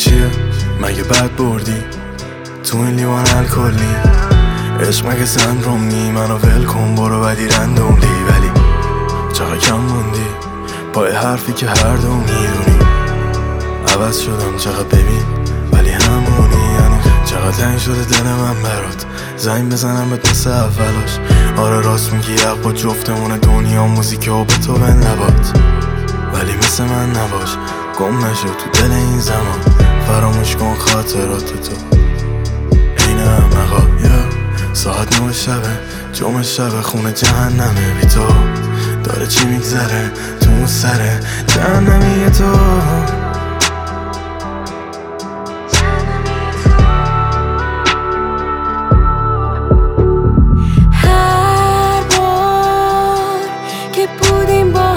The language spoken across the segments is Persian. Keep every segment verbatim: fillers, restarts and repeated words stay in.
چیه؟ مگه بد بردی؟ تو این لیوان الکلی عشق مگه سندروم نی؟ منو ول کن برو بدی رندوم دی. ولی چقدر کم موندی پای حرفی که هر دو میدونی. عوض شدم چقدر ببین ولی همونی. یعنی چقدر تنگ شده دل من برات زنگ بزنم بهت مثل اولاش. آره راست میگی حق با جفتمونه دنیا موزیک و به تو بن لبات. ولی مثل من نباش گم نشو تو دل این زمان. فراموش کن خاطرات تو این همقا. ساعت نه شبه جمعه شبه خونه جهنمه بی تو. داره چی میگذره تو اون سره جهنمیه تو. هر بار که بودیم با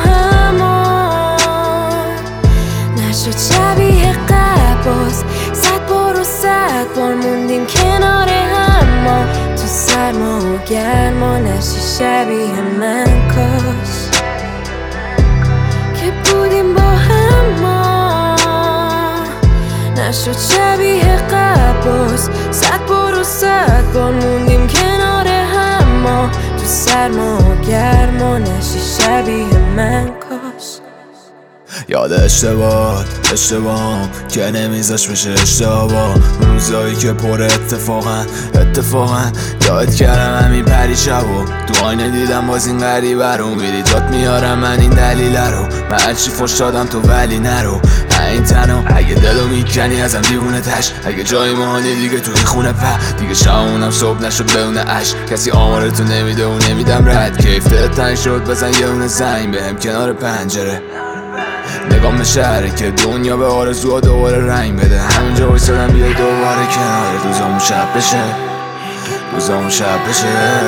همان نشد شبیه قباس. صد بار و صد بار موندیم کنار هم ما تو سرما و گرما. نشی شبیه من کاش که بودیم با هم ما نشد شبیه قباس. صد بار و صد بار موندیم کنار هم ما تو سرما و گرما. نشی شبیه من کاش. یاد اشتباهات اشتباهم که نمیذاش بشه اشتباه. روزایی که پر اتفاقن اتفاقن یاد کردم همین پریشبو. تو آینه دیدم باز این غریبه رو. میری جات میارم من این دلیل رو. من هرچی فش دادم تو ولی نرو این تنو. اگه دلو میکنی ازم دیوونه تش. اگه جای مهانی دیگه تو این خونه په. دیگه شامونم صبح نشد بدون اش. کسی آمارتو نمیده و نمیدم رد. کیف دلت تنگ شد بزن یه اونه زنگ بهم کنار پنجره. نگام به شهره که دنیا به آرزوها دوباره رنگ بده. همونجا وایسادم بیای دوباره کنار. روزامون شب بشه روزامون شب بشه.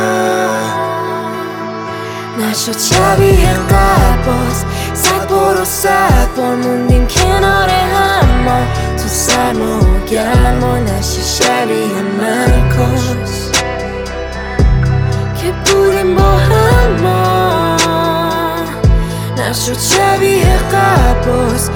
نشد شبیه قباس. صد بار و صد بار موندیم کنار هم ما تو سرما و گرما. نشی شبیه من کاش که بودیم با هم ما نشد شبیه قباس.